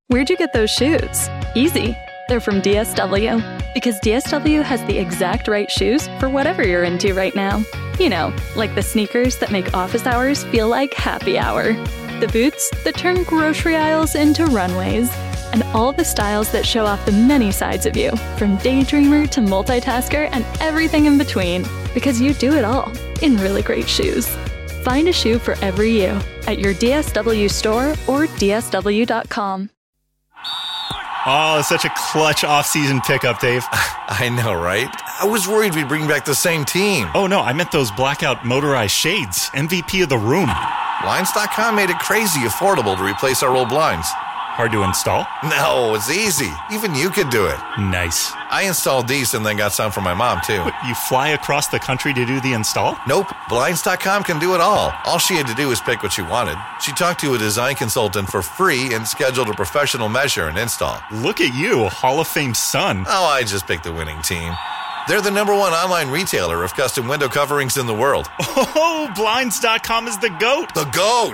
Where'd you get those shoes? Easy. They're from DSW. Because DSW has the exact right shoes for whatever you're into right now. You know, like the sneakers that make office hours feel like happy hour. The boots that turn grocery aisles into runways. And all the styles that show off the many sides of you, from daydreamer to multitasker and everything in between. Because you do it all in really great shoes. Find a shoe for every you at your DSW store or DSW.com. Oh, such a clutch off-season pickup, Dave. I know, right? I was worried we'd bring back the same team. Oh, no, I meant those blackout motorized shades. MVP of the room. Blinds.com made it crazy affordable to replace our old blinds. Hard to install? No, it's easy. Even you could do it. Nice. I installed these and then got some for my mom, too. What, you fly across the country to do the install? Nope. Blinds.com can do it all. All she had to do was pick what she wanted. She talked to a design consultant for free and scheduled a professional measure and install. Look at you, Hall of Fame son. Oh, I just picked the winning team. They're the #1 online retailer of custom window coverings in the world. Oh, Blinds.com is the GOAT. The GOAT!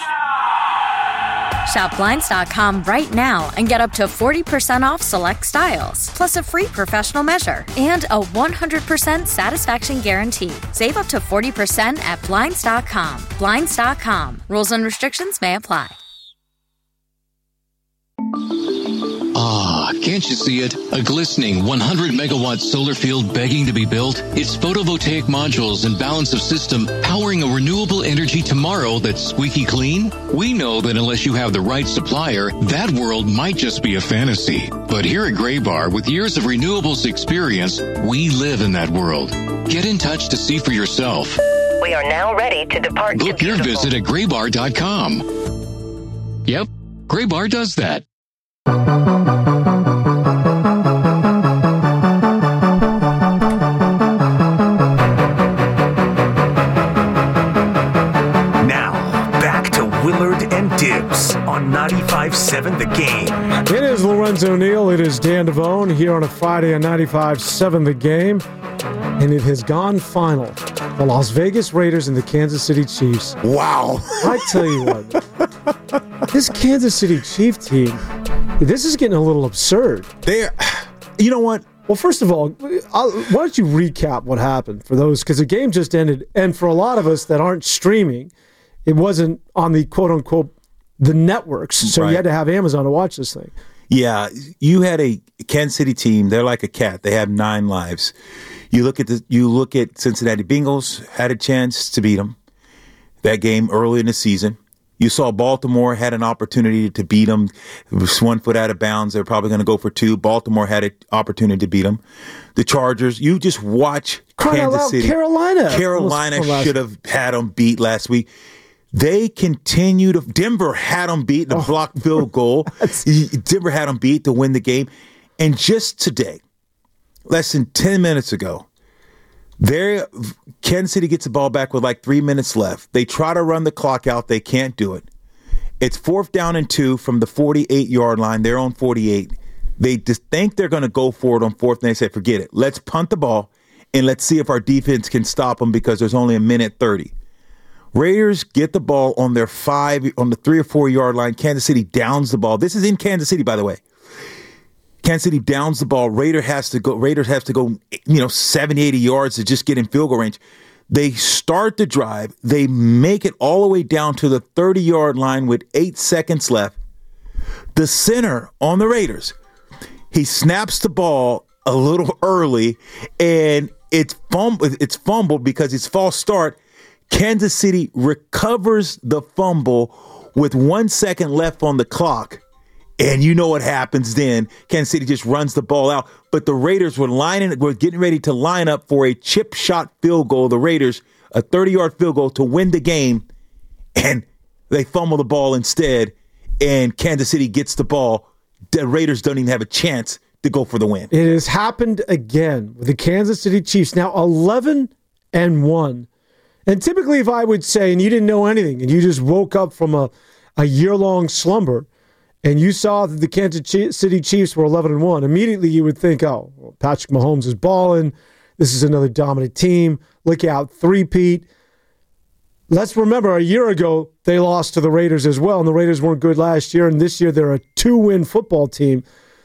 Shop Blinds.com right now and get up to 40% off select styles, plus a free professional measure and a 100% satisfaction guarantee. Save up to 40% at Blinds.com. Blinds.com. Rules and restrictions may apply. Ah, can't you see it? A glistening 100-megawatt solar field begging to be built? Its photovoltaic modules and balance of system powering a renewable energy tomorrow that's squeaky clean? We know that unless you have the right supplier, that world might just be a fantasy. But here at Graybar, with years of renewables experience, we live in that world. Get in touch to see for yourself. We are now ready to depart. Book your visit at Graybar.com. Yep, Graybar does that. Now, back to Willard and Dibs on 95.7 The Game. It is Lorenzo Neal. It is Dan Devone here on a Friday on 95.7 The Game. And it has gone final. The Las Vegas Raiders and the Kansas City Chiefs. Wow. I tell you what, this Kansas City Chief team, this is getting a little absurd. You know what? Well, first of all, why don't you recap what happened for those? Because the game just ended. And for a lot of us that aren't streaming, it wasn't on the quote-unquote the networks. So you had to have Amazon to watch this thing. Yeah, you had a Kansas City team. They're like a cat. They have 9 lives. You look at Cincinnati Bengals had a chance to beat them that game early in the season. You saw Baltimore had an opportunity to beat them. It was 1 foot out of bounds. They're probably going to go for 2. Baltimore had an opportunity to beat them. The Chargers, you just watch Kansas City. Carolina should have had them beat last week. They continue to. Denver had them beat the blocked field goal. Denver had them beat to win the game. And just today, less than 10 minutes ago, Kansas City gets the ball back with like 3 minutes left. They try to run the clock out. They can't do it. It's 4th down and 2 from the 48-yard line. They're on 48. They just think they're going to go for it on 4th, and they say, forget it. Let's punt the ball, and let's see if our defense can stop them because there's only a minute 30. Raiders get the ball on their 3 or 4 yard line. Kansas City downs the ball. This is in Kansas City, by the way. Kansas City downs the ball. Raiders have to go, 70, 80 yards to just get in field goal range. They start the drive. They make it all the way down to the 30-yard line with 8 seconds left. The center on the Raiders, he snaps the ball a little early, and it's fumbled because it's false start. Kansas City recovers the fumble with 1 second left on the clock. And you know what happens then. Kansas City just runs the ball out. But the Raiders were getting ready to line up for a chip shot field goal. The Raiders, a 30-yard field goal to win the game. And they fumble the ball instead. And Kansas City gets the ball. The Raiders don't even have a chance to go for the win. It has happened again with the Kansas City Chiefs. Now 11-1. And typically if I would say, and you didn't know anything, and you just woke up from a year-long slumber, and you saw that the Kansas City Chiefs were 11-1, immediately you would think, oh, well, Patrick Mahomes is balling. This is another dominant team. Look out, three-peat. let's remember, a year ago, they lost to the Raiders as well, and the Raiders weren't good last year, and this year they're a 2-win football team.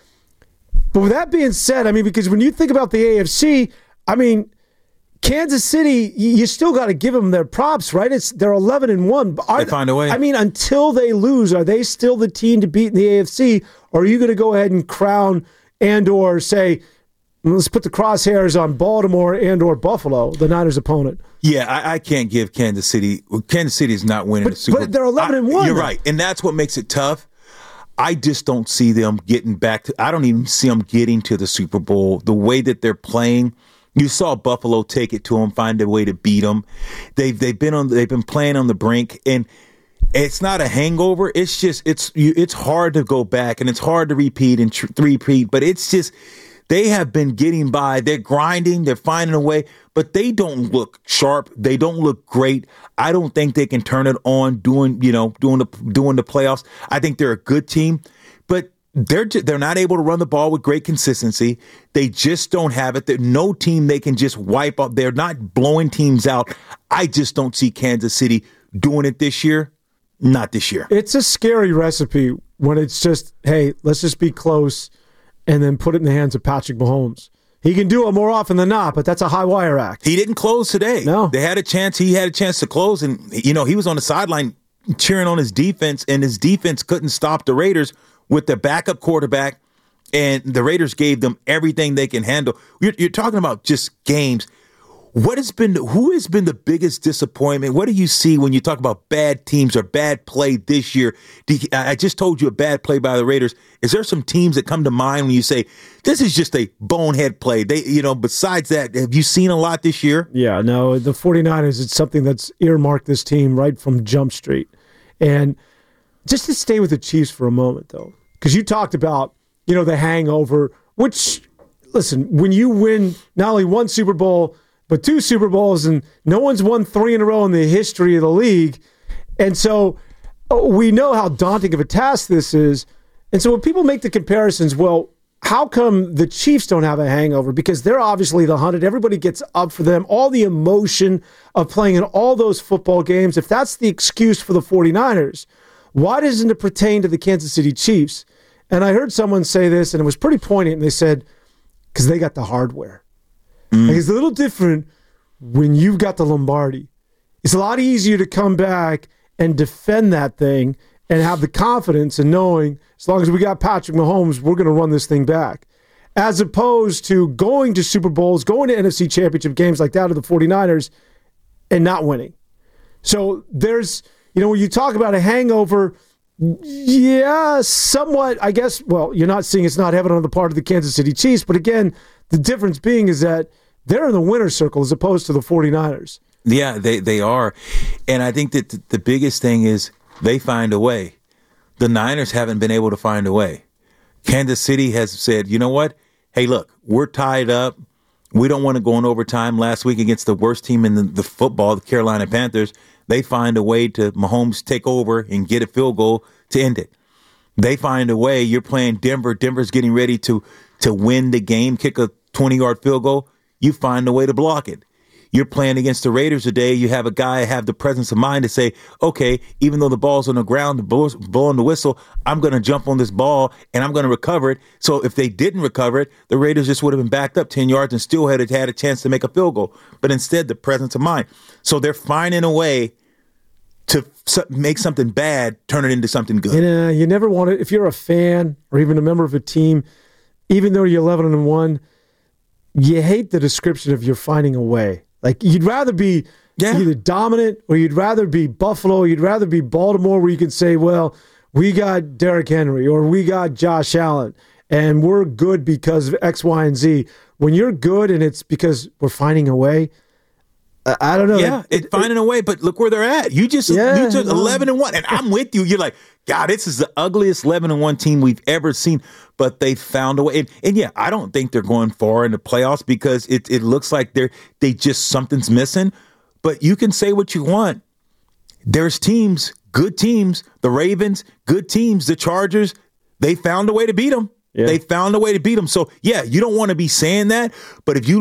But with that being said, I mean, because when you think about the AFC, I mean, Kansas City, you still got to give them their props, right? They're 11-1. They find a way. I mean, until they lose, are they still the team to beat in the AFC, or are you going to go ahead and crown and or say, let's put the crosshairs on Baltimore and or Buffalo, the Niners' opponent? Yeah, I can't give Kansas City. Kansas City is not winning the Super Bowl. But they're 11-1. You're right, and that's what makes it tough. I just don't see them getting back to. I don't even see them getting to the Super Bowl. The way that they're playing, you saw Buffalo take it to them, find a way to beat them. They've been playing on the brink, and it's not a hangover. It's just it's hard to go back, and it's hard to repeat and repeat. But it's just they have been getting by. They're grinding. They're finding a way, but they don't look sharp. They don't look great. I don't think they can turn it on doing the playoffs. I think they're a good team, but they're not able to run the ball with great consistency. They just don't have it. There's no team they can just wipe up. They're not blowing teams out. I just don't see Kansas City doing it this year. Not this year. It's a scary recipe when it's just, hey, let's just be close and then put it in the hands of Patrick Mahomes. He can do it more often than not, but that's a high wire act. He didn't close today. No. They had a chance. He had a chance to close, and he was on the sideline cheering on his defense, and his defense couldn't stop the Raiders with the backup quarterback, and the Raiders gave them everything they can handle. You're talking about just games. Who has been the biggest disappointment? What do you see when you talk about bad teams or bad play this year? I just told you a bad play by the Raiders. Is there some teams that come to mind when you say, this is just a bonehead play? Besides that, have you seen a lot this year? Yeah, no, the 49ers, it's something that's earmarked this team right from Jump Street. And just to stay with the Chiefs for a moment, though, because you talked about, the hangover, which, listen, when you win not only one Super Bowl, but 2 Super Bowls, and no one's won 3 in a row in the history of the league. And so we know how daunting of a task this is. And so when people make the comparisons, well, how come the Chiefs don't have a hangover? Because they're obviously the hunted. Everybody gets up for them. All the emotion of playing in all those football games. If that's the excuse for the 49ers, why doesn't it pertain to the Kansas City Chiefs? And I heard someone say this, and it was pretty poignant. And they said, because they got the hardware. Like, it's a little different when you've got the Lombardi. It's a lot easier to come back and defend that thing and have the confidence in knowing, as long as we got Patrick Mahomes, we're going to run this thing back. As opposed to going to Super Bowls, going to NFC Championship games like that of the 49ers and not winning. So there's, when you talk about a hangover, yeah, somewhat, I guess, well, you're not seeing it's not evident on the part of the Kansas City Chiefs, but again, the difference being is that they're in the winner's circle as opposed to the 49ers. Yeah, they are. And I think that the biggest thing is they find a way. The Niners haven't been able to find a way. Kansas City has said, you know what? Hey, look, we're tied up. We don't want to go in overtime. Last week against the worst team in the football, the Carolina Panthers, they find a way to Mahomes take over and get a field goal to end it. They find a way. You're playing Denver. Denver's getting ready to win the game, kick a 20-yard field goal. You find a way to block it. You're playing against the Raiders today. You have a guy have the presence of mind to say, okay, even though the ball's on the ground, blowing the whistle, I'm going to jump on this ball and I'm going to recover it. So if they didn't recover it, the Raiders just would have been backed up 10 yards and still had a chance to make a field goal. But instead, the presence of mind. So they're finding a way to make something bad, turn it into something good. And you never want to, if you're a fan or even a member of a team, even though you're 11-1, you hate the description of you're finding a way. Like, you'd rather be either dominant or you'd rather be Buffalo, you'd rather be Baltimore, where you can say, well, we got Derrick Henry or we got Josh Allen and we're good because of X, Y, and Z. When you're good and it's because we're finding a way, I don't know. Yeah, it's finding a way, but look where they're at. You took 11-1, and I'm with you. You're like, God, this is the ugliest 11-1 team we've ever seen, but they found a way. And yeah, I don't think they're going far in the playoffs because it looks like something's missing. But you can say what you want. There's teams, good teams, the Ravens, good teams, the Chargers. They found a way to beat them. Yeah. They found a way to beat them. So yeah, you don't want to be saying that, but if you're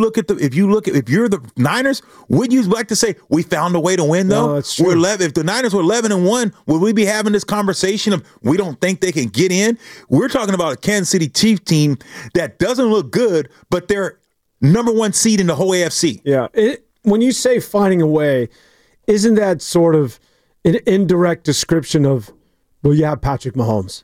the Niners, would you like to say we found a way to win though? No, that's true. If the Niners were 11-1, would we be having this conversation of we don't think they can get in? We're talking about a Kansas City Chiefs team that doesn't look good, but they're number 1 seed in the whole AFC. Yeah. When you say finding a way, isn't that sort of an indirect description of, well, you have Patrick Mahomes?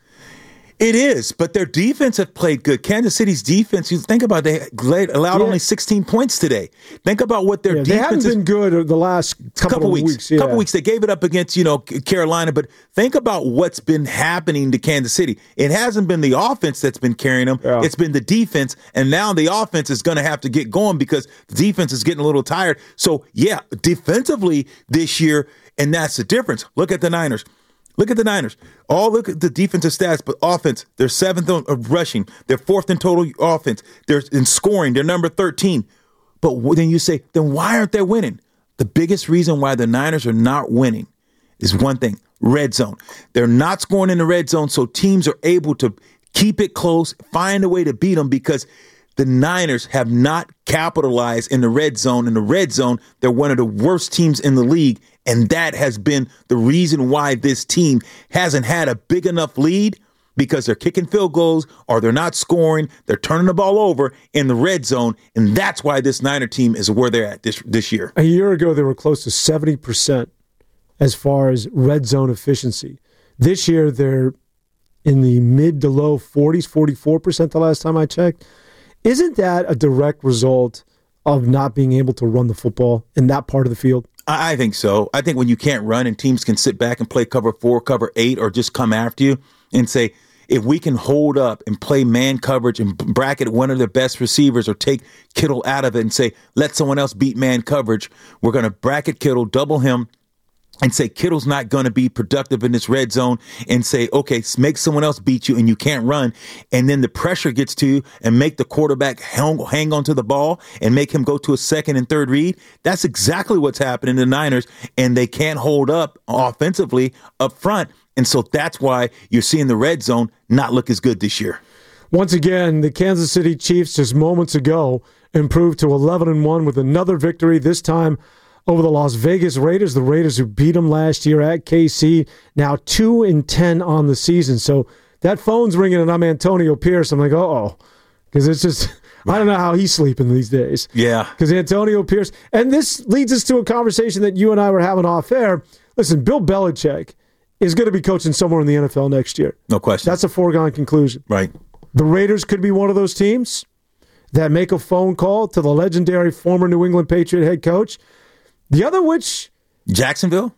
It is, but their defense have played good. Kansas City's defense, you think about it, they allowed only 16 points today. Think about what their defense they haven't been good the last couple of weeks. Couple weeks. They gave it up against, Carolina, but think about what's been happening to Kansas City. It hasn't been the offense that's been carrying them. Yeah. It's been the defense, and now the offense is going to have to get going because the defense is getting a little tired. So, yeah, defensively this year, and that's the difference. Look at the Niners. Look at the Niners. Look at the defensive stats, but offense, they're 7th of rushing. They're 4th in total offense. They're in scoring. They're number 13. But then you say, then why aren't they winning? The biggest reason why the Niners are not winning is one thing, red zone. They're not scoring in the red zone, so teams are able to keep it close, find a way to beat them because the Niners have not capitalized in the red zone. In the red zone, they're one of the worst teams in the league. And that has been the reason why this team hasn't had a big enough lead because they're kicking field goals or they're not scoring. They're turning the ball over in the red zone. And that's why this Niner team is where they're at this year. A year ago, they were close to 70% as far as red zone efficiency. This year, they're in the mid to low 40s, 44% the last time I checked. Isn't that a direct result of not being able to run the football in that part of the field? I think so. I think when you can't run and teams can sit back and play cover 4, cover 8, or just come after you and say, if we can hold up and play man coverage and bracket one of their best receivers or take Kittle out of it and say, let someone else beat man coverage, we're going to bracket Kittle, double him, and say Kittle's not going to be productive in this red zone and say, okay, make someone else beat you and you can't run. And then the pressure gets to you and make the quarterback hang on to the ball and make him go to a second and third read. That's exactly what's happening to the Niners, and they can't hold up offensively up front. And so that's why you're seeing the red zone not look as good this year. Once again, the Kansas City Chiefs just moments ago improved to 11-1 with another victory, this time over the Las Vegas Raiders, the Raiders who beat them last year at KC, now 2-10 on the season. So that phone's ringing and I'm Antonio Pierce. I'm like, uh-oh, because it's just, I don't know how he's sleeping these days. Yeah. Because Antonio Pierce, and this leads us to a conversation that you and I were having off air. Listen, Bill Belichick is going to be coaching somewhere in the NFL next year. No question. That's a foregone conclusion. Right. The Raiders could be one of those teams that make a phone call to the legendary former New England Patriot head coach. The other which... Jacksonville,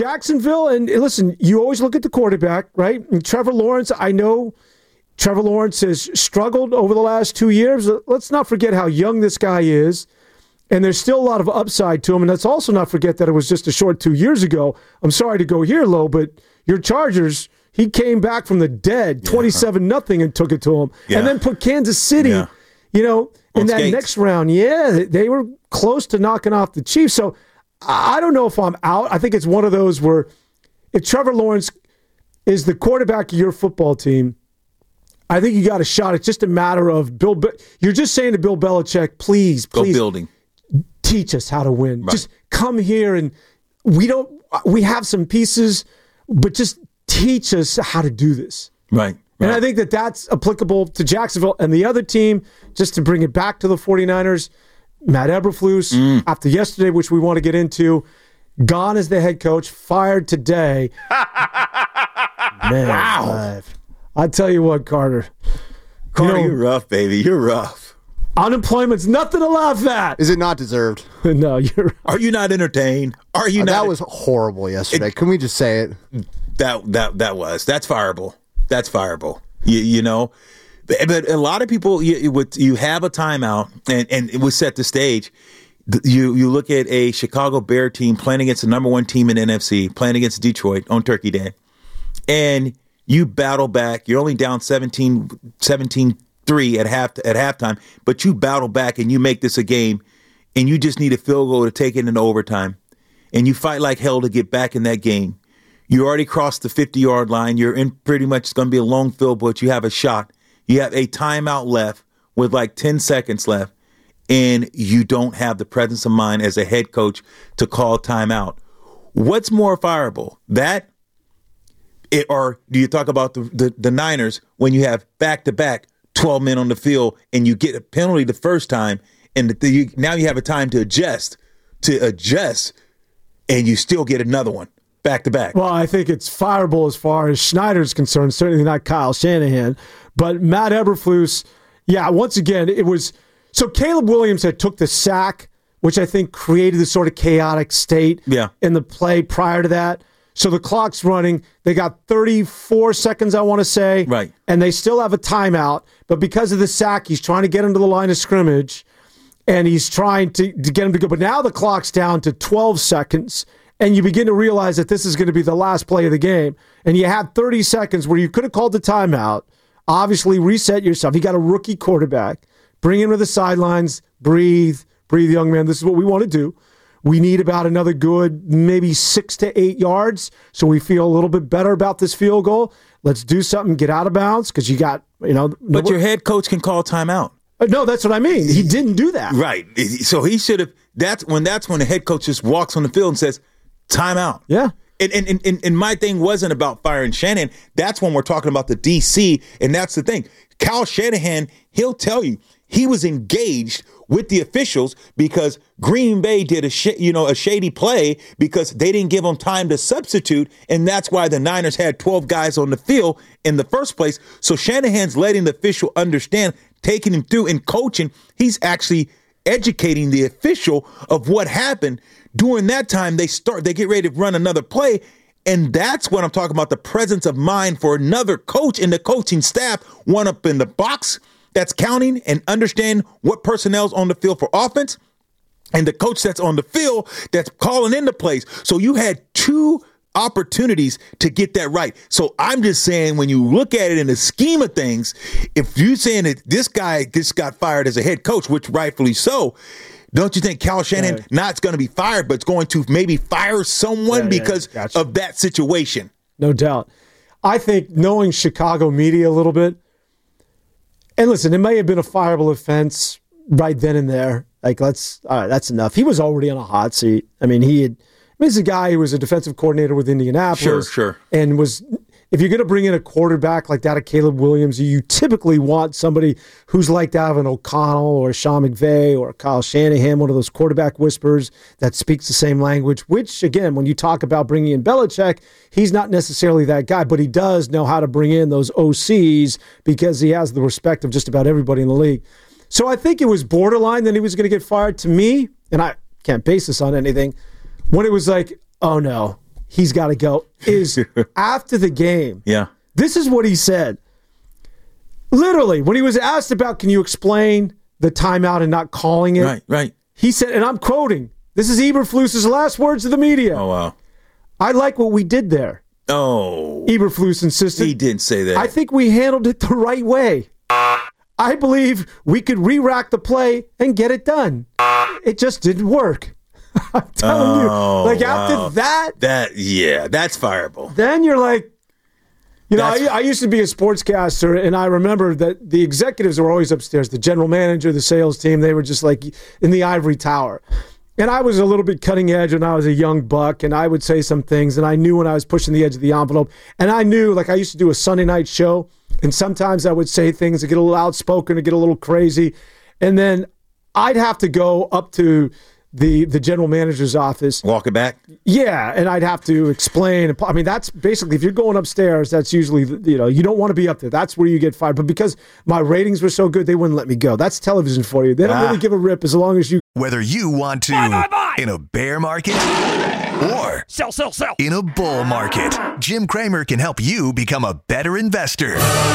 and listen, you always look at the quarterback, right? And Trevor Lawrence, I know Trevor Lawrence has struggled over the last 2 years. Let's not forget how young this guy is, and there's still a lot of upside to him, and let's also not forget that it was just a short 2 years ago. I'm sorry to go here, Lo, but your Chargers, he came back from the dead, 27-0, and took it to him, and then put Kansas City, in that next round. Yeah, they were close to knocking off the Chiefs, so I don't know if I'm out. I think it's one of those where if Trevor Lawrence is the quarterback of your football team, I think you got a shot. It's just a matter of you're just saying to Bill Belichick, please, go building. Teach us how to win. Right. Just come here and we have some pieces, but just teach us how to do this. Right. And I think that's applicable to Jacksonville and the other team, just to bring it back to the 49ers. Matt Eberflus, after yesterday, which we want to get into, gone as the head coach, fired today. Man, wow. I tell you what, Carter. You're rough, baby. You're rough. Unemployment's nothing to laugh at. Is it not deserved? No, you're right. Are you not entertained? Are you not? That was horrible yesterday. Can we just say it? That's fireable. That's fireable. You know? But a lot of people, you have a timeout, and it would set the stage. You look at a Chicago Bear team playing against the number one team in NFC, playing against Detroit on Turkey Day, and you battle back. You're only down 17-3 at halftime, but you battle back and you make this a game, and you just need a field goal to take it into overtime, and you fight like hell to get back in that game. You already crossed the 50-yard line. You're in pretty much, it's going to be a long field, but you have a shot. You have a timeout left with like 10 seconds left, and you don't have the presence of mind as a head coach to call timeout. What's more fireable? That, or do you talk about the Niners when you have back-to-back 12 men on the field and you get a penalty the first time, and now you have a time to adjust, and you still get another one back-to-back. Well, I think it's fireable as far as Schneider's concerned, certainly not Kyle Shanahan. But Matt Eberflus, yeah, once again, it was – so Caleb Williams had took the sack, which I think created this sort of chaotic state in the play prior to that. So the clock's running. They got 34 seconds, I want to say. Right. And they still have a timeout. But because of the sack, he's trying to get him to the line of scrimmage, and he's trying to get him to go. But now the clock's down to 12 seconds, and you begin to realize that this is going to be the last play of the game. And you had 30 seconds where you could have called the timeout, obviously reset yourself. You got a rookie quarterback. Bring him to the sidelines. Breathe, young man. This is what we want to do. We need about another good maybe 6 to 8 yards so we feel a little bit better about this field goal. Let's do something, get out of bounds, because you got, But your head coach can call timeout. No, that's what I mean. He didn't do that. Right. So he should have. That's when the head coach just walks on the field and says, timeout. Yeah. And my thing wasn't about firing Shanahan. That's when we're talking about the DC, and that's the thing. Kyle Shanahan, he'll tell you, he was engaged with the officials because Green Bay did a shady play because they didn't give him time to substitute, and that's why the Niners had 12 guys on the field in the first place. So Shanahan's letting the official understand, taking him through and coaching. He's actually educating the official of what happened. During that time, they get ready to run another play, and that's what I'm talking about, the presence of mind for another coach and the coaching staff, one up in the box that's counting and understand what personnel's on the field for offense, and the coach that's on the field that's calling into plays. So you had two opportunities to get that right. So I'm just saying, when you look at it in the scheme of things, if you're saying that this guy just got fired as a head coach, which rightfully so, don't you think Kyle Shanahan not going to be fired, but it's going to maybe fire someone because of that situation? No doubt. I think, knowing Chicago media a little bit, and listen, it may have been a fireable offense right then and there. Like, all right, that's enough. He was already on a hot seat. I mean, he's a guy who was a defensive coordinator with Indianapolis. Sure. And if you're going to bring in a quarterback like that of Caleb Williams, you typically want somebody who's like that of an O'Connell or a Sean McVay or Kyle Shanahan, one of those quarterback whisperers that speaks the same language, which, again, when you talk about bringing in Belichick, he's not necessarily that guy, but he does know how to bring in those OCs because he has the respect of just about everybody in the league. So I think it was borderline that he was going to get fired. To me, and I can't base this on anything, when it was like, oh no, he's got to go, is after the game. Yeah. This is what he said. Literally, when he was asked about, can you explain the timeout and not calling it? Right. He said, and I'm quoting, this is Eberflus's last words to the media. Oh, wow. I like what we did there. Oh. Eberflus insisted. He didn't say that. I think we handled it the right way. I believe we could re-rack the play and get it done. It just didn't work. I'm telling you. Like, after that. That's fireable. Then you're like, I used to be a sportscaster, and I remember that the executives were always upstairs. The general manager, the sales team, they were just like in the ivory tower. And I was a little bit cutting edge when I was a young buck, and I would say some things, and I knew when I was pushing the edge of the envelope. And I knew, like, I used to do a Sunday night show, and sometimes I would say things that get a little outspoken, to get a little crazy. And then I'd have to go up to the general manager's office. Walk it back? Yeah, and I'd have to explain. I mean, that's basically, if you're going upstairs, that's usually, you don't want to be up there. That's where you get fired. But because my ratings were so good, they wouldn't let me go. That's television for you. They don't really give a rip as long as you. Whether you want to in a bear market or sell in a bull market, Jim Cramer can help you become a better investor.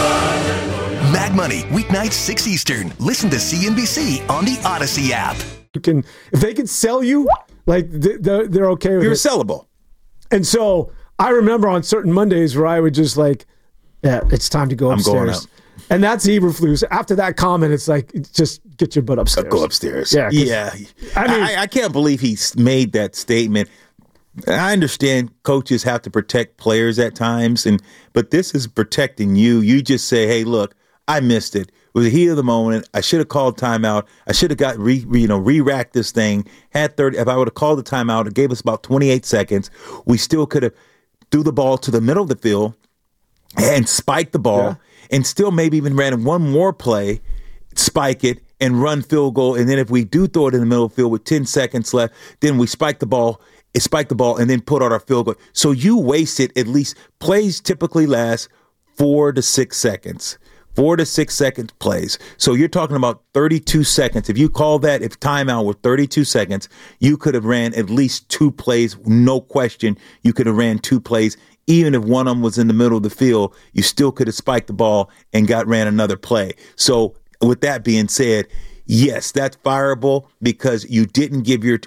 Mad Money, weeknights 6 Eastern. Listen to CNBC on the Odyssey app. If they can sell you, like, they're okay with it. You're sellable. And so I remember on certain Mondays where I would just like, it's time to go upstairs. I'm going out. And that's Eberflus. After that comment, it's like, just get your butt upstairs. Go upstairs. Yeah. I mean, I can't believe he made that statement. I understand coaches have to protect players at times, but this is protecting you. You just say, hey, look, I missed it. It was the heat of the moment. I should have called timeout. I should have got re-racked this thing. Had 30. If I would have called the timeout, it gave us about 28 seconds. We still could have threw the ball to the middle of the field and spiked the ball, and still maybe even ran one more play, spike it, and run field goal. And then if we do throw it in the middle of the field with 10 seconds left, then we spike the ball, and then put out our field goal. So you wasted at least, plays typically last 4 to 6 seconds. 4 to 6 seconds plays. So you're talking about 32 seconds. If you call that, if timeout were 32 seconds, you could have ran at least 2 plays. No question. You could have ran 2 plays. Even if one of them was in the middle of the field, you still could have spiked the ball and ran another play. So with that being said, yes, that's fireable because you didn't give your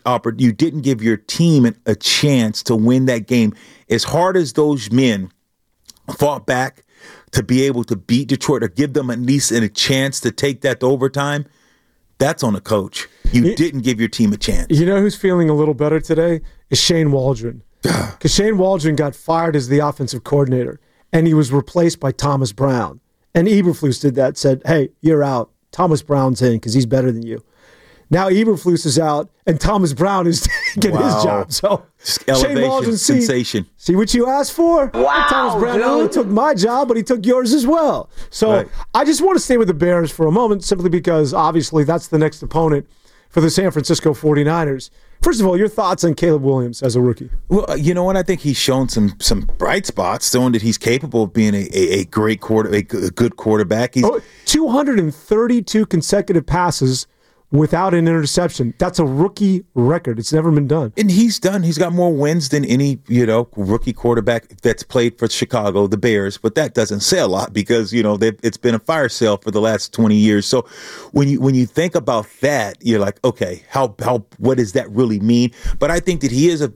team a chance to win that game. As hard as those men fought back to be able to beat Detroit or give them at least a chance to take that to overtime, that's on the coach. You didn't give your team a chance. You know who's feeling a little better today is Shane Waldron. Because Shane Waldron got fired as the offensive coordinator, and he was replaced by Thomas Brown. And Eberflus did that, said, hey, you're out. Thomas Brown's in because he's better than you. Now Eberflus is out, and Thomas Brown is taking his job. So Shane Waldron, sensation. See what you asked for? Wow, Thomas Brown not only took my job, but he took yours as well. So I just want to stay with the Bears for a moment, simply because obviously that's the next opponent for the San Francisco 49ers. First of all, your thoughts on Caleb Williams as a rookie? Well, you know what? I think he's shown some bright spots, showing that he's capable of being a great a good quarterback. He's 232 consecutive passes without an interception. That's a rookie record. It's never been done. And he's got more wins than any, rookie quarterback that's played for Chicago, the Bears. But that doesn't say a lot because, it's been a fire sale for the last 20 years. So when you think about that, you're like, okay, what does that really mean? But I think that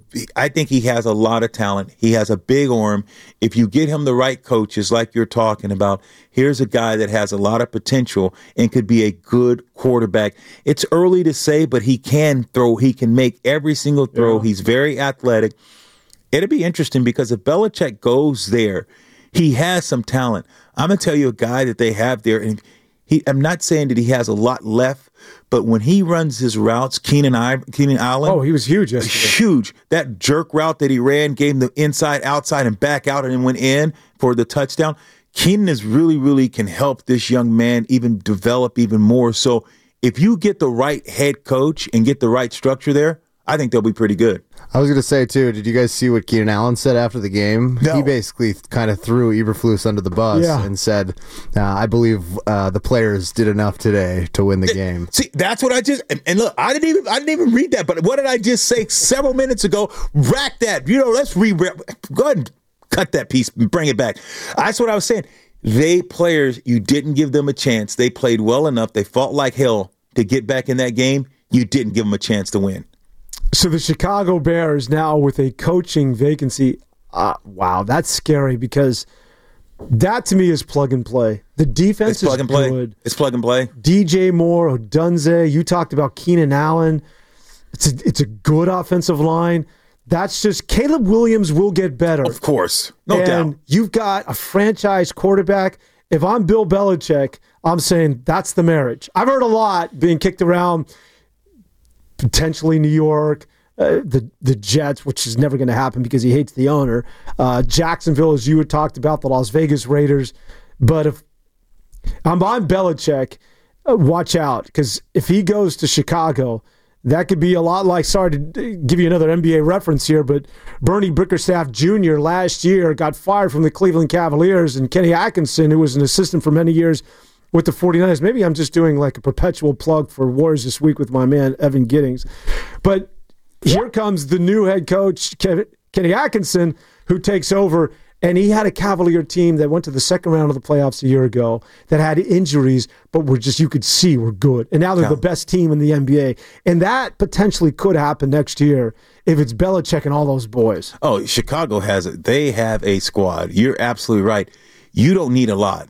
I think he has a lot of talent. He has a big arm. If you get him the right coaches like you're talking about, here's a guy that has a lot of potential and could be a good quarterback. It's early to say, but he can throw. He can make every single throw. Yeah. He's very athletic. It'll be interesting because if Belichick goes there, he has some talent. I'm going to tell you a guy that they have there, and I'm not saying that he has a lot left, but when he runs his routes, Keenan Allen. Oh, he was huge yesterday. Huge. That jerk route that he ran, gave him the inside, outside, and back out, and then went in for the touchdown. Keenan is really can help this young man even develop even more. So if you get the right head coach and get the right structure there, I think they'll be pretty good. I was going to say, too, did you guys see what Keenan Allen said after the game? No. He basically kind of threw Eberflus under the bus and said, I believe the players did enough today to win the game. See, that's what I just – and look, I didn't even read that, but what did I just say several minutes ago? Rack that. Let's go ahead and cut that piece and bring it back. That's what I was saying. Players, you didn't give them a chance. They played well enough. They fought like hell to get back in that game. You didn't give them a chance to win. So the Chicago Bears now with a coaching vacancy. Wow, that's scary because that to me is plug and play. The defense is good. It's plug and play. DJ Moore, Odunze. You talked about Keenan Allen. It's a good offensive line. That's just Caleb Williams will get better. Of course. No doubt. And you've got a franchise quarterback. If I'm Bill Belichick, I'm saying that's the marriage. I've heard a lot being kicked around, potentially New York, the Jets, which is never going to happen because he hates the owner. Jacksonville, as you had talked about, the Las Vegas Raiders. But if I'm Belichick, watch out, because if he goes to Chicago, that could be a lot like, sorry to give you another NBA reference here, but Bernie Bickerstaff Jr. last year got fired from the Cleveland Cavaliers, and Kenny Atkinson, who was an assistant for many years with the 49ers. Maybe I'm just doing like a perpetual plug for Warriors This Week with my man, Evan Giddings. But here comes the new head coach, Kenny Atkinson, who takes over. And he had a Cavalier team that went to the second round of the playoffs a year ago that had injuries, but were just, you could see were good. And now they're the best team in the NBA. And that potentially could happen next year if it's Belichick and all those boys. Oh, Chicago they have a squad. You're absolutely right. You don't need a lot.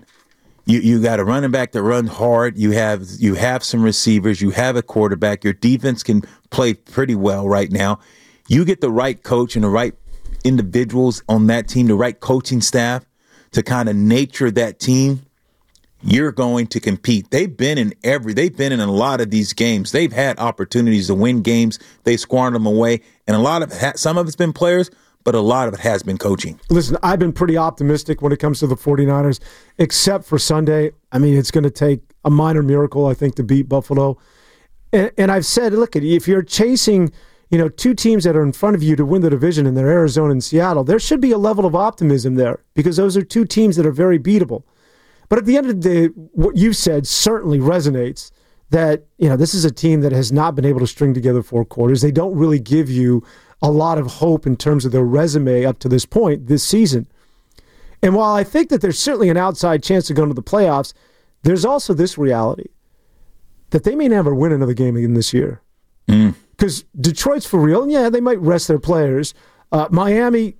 You got a running back that runs hard. You have some receivers. You have a quarterback. Your defense can play pretty well right now. You get the right coach and the right individuals on that team, the right coaching staff to kind of nature that team, you're going to compete. They've been in a lot of these games. They've had opportunities to win games. They squandered them away. And some of it's been players, but a lot of it has been coaching. Listen, I've been pretty optimistic when it comes to the 49ers, except for Sunday. I mean, it's going to take a minor miracle, I think, to beat Buffalo. And I've said, look, if you're chasing, two teams that are in front of you to win the division, and they're Arizona and Seattle, there should be a level of optimism there because those are two teams that are very beatable. But at the end of the day, what you said certainly resonates that, this is a team that has not been able to string together 4 quarters. They don't really give you a lot of hope in terms of their resume up to this point this season. And while I think that there's certainly an outside chance of going to the playoffs, there's also this reality that they may never win another game again this year. Because Detroit's for real. And yeah, they might rest their players. Miami,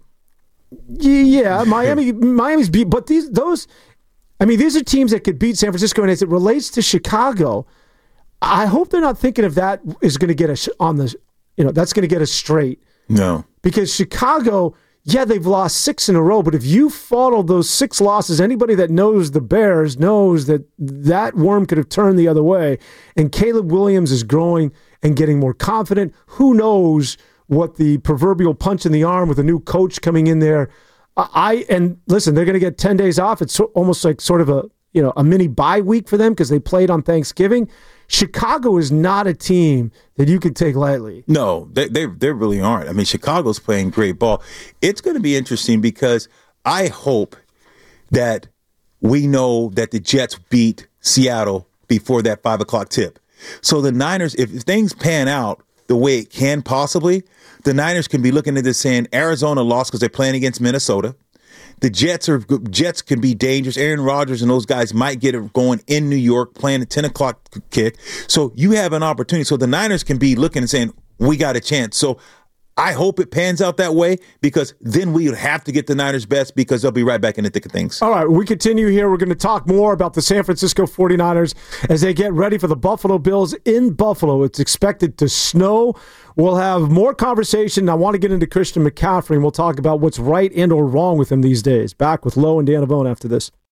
Miami's beat. But these are teams that could beat San Francisco. And as it relates to Chicago, I hope they're not thinking of that is going to get us that's going to get us straight. No. Because Chicago, they've lost 6 in a row, but if you followed those 6 losses, anybody that knows the Bears knows that worm could have turned the other way. And Caleb Williams is growing and getting more confident. Who knows what the proverbial punch in the arm with a new coach coming in there. And listen, they're going to get 10 days off. It's almost like sort of a mini bye week for them because they played on Thanksgiving. Chicago is not a team that you could take lightly. No, they really aren't. I mean, Chicago's playing great ball. It's going to be interesting because I hope that we know that the Jets beat Seattle before that 5 o'clock tip. So the Niners, if things pan out the way it can possibly, the Niners can be looking at this saying Arizona lost because they're playing against Minnesota. The Jets can be dangerous. Aaron Rodgers and those guys might get it going in New York, playing a 10 o'clock kick. So you have an opportunity. So the Niners can be looking and saying, we got a chance. So I hope it pans out that way because then we would have to get the Niners best because they'll be right back in the thick of things. All right, we continue here. We're going to talk more about the San Francisco 49ers as they get ready for the Buffalo Bills in Buffalo. It's expected to snow. We'll have more conversation. I want to get into Christian McCaffrey, and we'll talk about what's right and or wrong with him these days. Back with Lowe and Dan Avone after this.